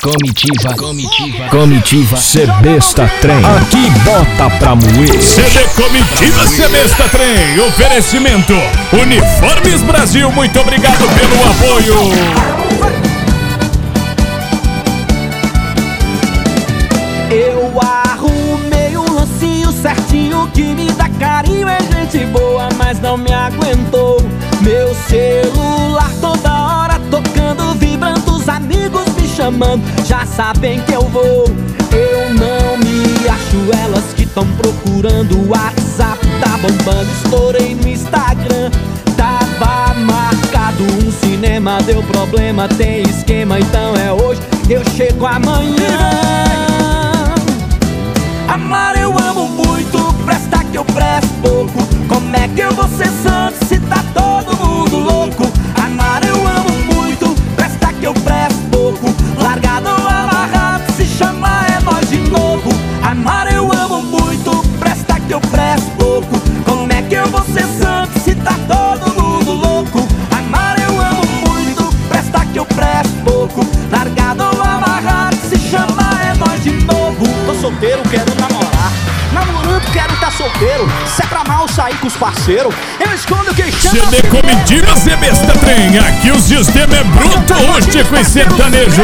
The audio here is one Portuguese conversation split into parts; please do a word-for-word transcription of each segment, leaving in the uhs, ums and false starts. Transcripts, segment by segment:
Comitiva, comitiva, comitiva, Cê Besta Trem, aqui bota pra moer. C D Comitiva, Cê Besta Trem, oferecimento Uniformes Brasil, muito obrigado pelo apoio. Eu arrumei um lancinho certinho que me dá carinho, é gente boa, mas não me aguentou. Meu celular toda hora tocando, vibrando, os amigos me chamando, já sabem que eu vou. Eu não me acho, elas que tão procurando, o WhatsApp tá bombando, estourei no Instagram. Tava marcado um cinema, deu problema, tem esquema, então é hoje, eu chego amanhã. Amar eu amo muito, presta que eu presto pouco. Como é que eu vou ser santo se tá todo mundo louco? Amar eu amo muito, presta que eu presto pouco. Largado ou amarrado, se chamar é nós de novo. Amar eu amo muito, presta que eu presto pouco. Como é que eu vou ser santo se tá todo mundo louco? Amar eu amo muito, presta que eu presto pouco. Largado ou amarrado, se chamar é nós de novo. Tô solteiro, quero namorar. Namorando, quero tá solteiro. Se é pra mal sair com os parceiros, eu escondo quem chama. C D Comitiva, Cê Besta Trem, aqui o sistema é bruto, rústico e sertanejo.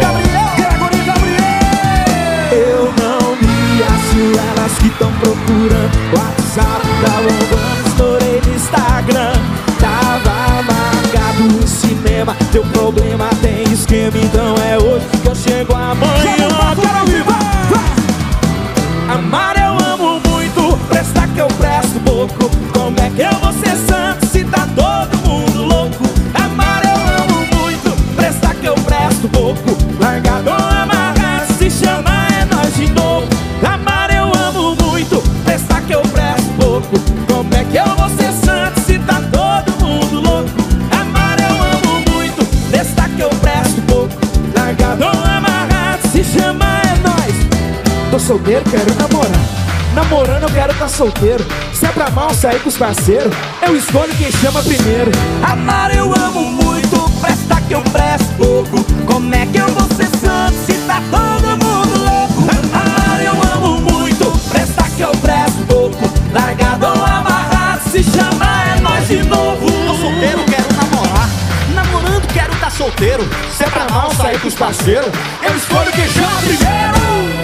Eu não me acho, elas que tão procurando, WhatsApp tá bombando, estourei no Instagram. Tava marcado um cinema, teu problema tem esquema, então é hoje que eu chego amanhã. Amar eu amo muito, presta que eu presto pouco. Como é que eu vou ser santo se tá todo mundo louco? Amar eu amo muito, presta que eu presto pouco. Largado ou amarrado, se chamar é nós de novo. Amar eu amo muito, presta que eu presto pouco. Como é que eu vou ser santo se tá todo mundo louco? Amar eu amo muito, presta que eu presto pouco. Largado ou amarrado, se chamar é nós. Tô solteiro, quero namorar. Namorando eu quero tá solteiro. Se é pra mal sair com os parceiros, eu escolho quem chama primeiro. Amar eu amo muito, presta que eu presto pouco. Como é que eu vou ser santo se tá todo mundo louco? Amar eu amo muito, presta que eu presto pouco. Largado ou amarrado, se chamar é nós de novo. Tô solteiro, quero namorar. Namorando quero tá solteiro. Se é pra mal sair com os parceiros, eu escolho quem chama primeiro.